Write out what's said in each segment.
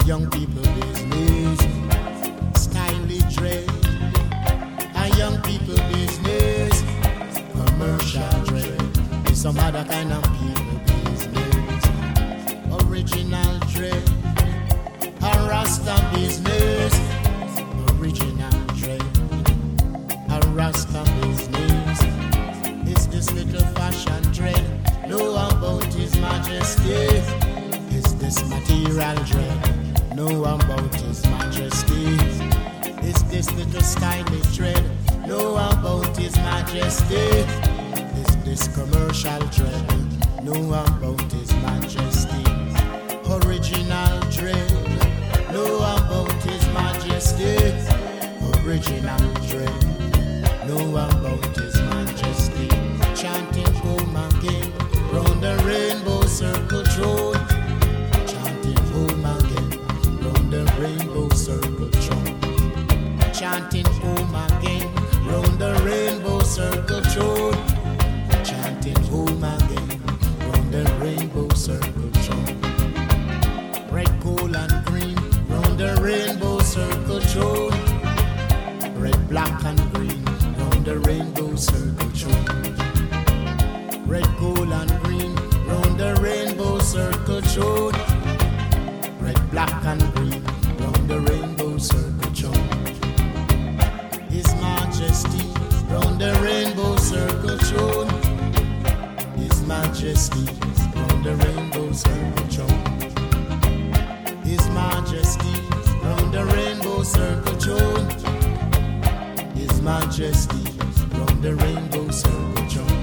young people business, stylish trade. A young people business, commercial trade. It's some other kind of people business, original trade. A Rasta business, original trade. A Rasta business, it's this little fashion trade. Know about His Majesty. It's this material trade. Know about His Majesty. It's this little stylish trade. Know about His Majesty. It's this commercial trade. Know about His Majesty. Original trade. Know about His Majesty. Original trade. Know about His Majesty. Chanting home again, round the rainbow circle throne. Chanting home again, round the rainbow circle throne. Chanting home again, round the rainbow circle throne. Chanting home again, round the rainbow circle throne. Red, gold, and green, round the rainbow circle throne. Red, black, and green, round the rainbow circle throne. Red, gold, and green, round the rainbow circle throne. Red, black, and green, round the rainbow circle throne. His Majesty, round the rainbow circle throne. His Majesty, round the rainbow circle throne. His Majesty, round the rainbow circle throne. His Majesty, round the rainbow circle throne.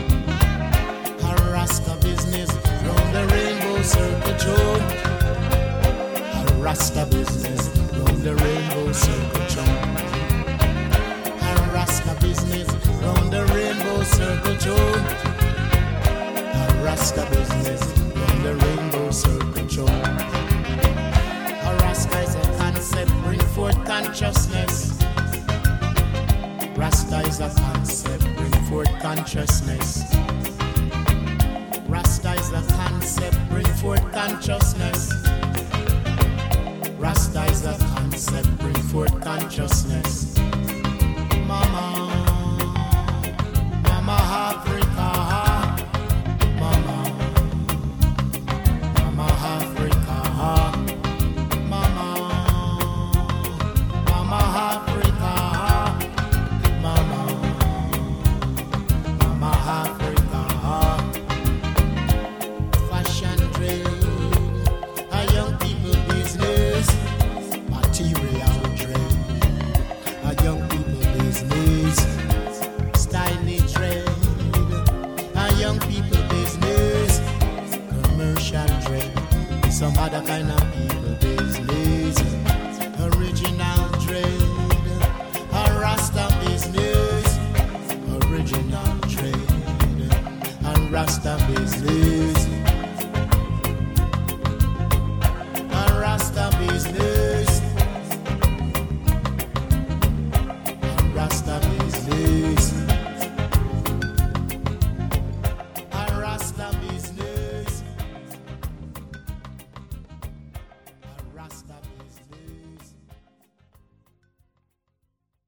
A Rasta business, round the rainbow circle throne. A Rasta business, round the rainbow circle throne. A Rasta business, round the rainbow circle throne. A Rasta business, round the rainbow circle throne. A Rasta is a concept, bring forth consciousness. Rasta is a concept, bring forth consciousness. Rasta is a concept, bring forth consciousness. Rasta is a concept, bring forth consciousness. Mama, Mama Africa, Mama, Mama Africa, Mama, Mama Africa, Mama, Mama Africa. Fashion trade, a young people business, material trade, a young people business, stylish trade, a young people business, commercial trade, some other kind of people business, original trade, a Rasta business, original trade, a Rasta business, a Rasta business, a Rasta business, a Rasta business, a Rasta business.